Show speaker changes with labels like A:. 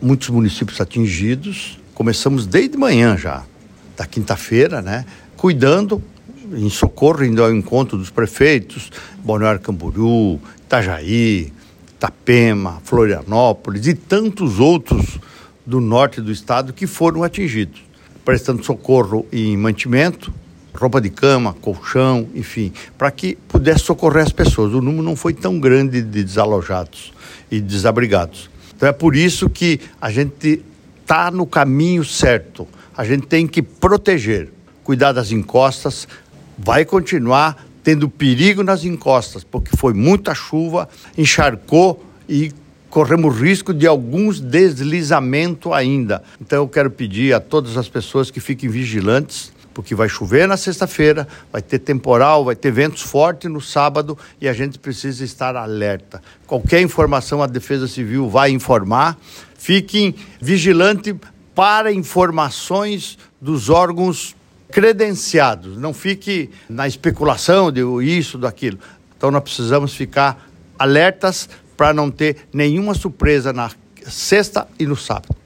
A: muitos municípios atingidos. Começamos desde manhã já, da quinta-feira, né? Cuidando, em socorro, indo ao encontro dos prefeitos, Balneário Camboriú, Itajaí, Itapema, Florianópolis e tantos outros do norte do estado que foram atingidos, prestando socorro em mantimento, roupa de cama, colchão, enfim, para que pudesse socorrer as pessoas. O número não foi tão grande de desalojados e desabrigados. Então é por isso que a gente está no caminho certo. A gente tem que proteger, cuidar das encostas, vai continuar tendo perigo nas encostas, porque foi muita chuva, encharcou e corremos risco de alguns deslizamentos ainda. Então eu quero pedir a todas as pessoas que fiquem vigilantes, porque vai chover na sexta-feira, vai ter temporal, vai ter ventos fortes no sábado e a gente precisa estar alerta. Qualquer informação a Defesa Civil vai informar. Fiquem vigilantes para informações dos órgãos credenciados. Não fique na especulação de isso, daquilo. Então nós precisamos ficar alertas para não ter nenhuma surpresa na sexta e no sábado.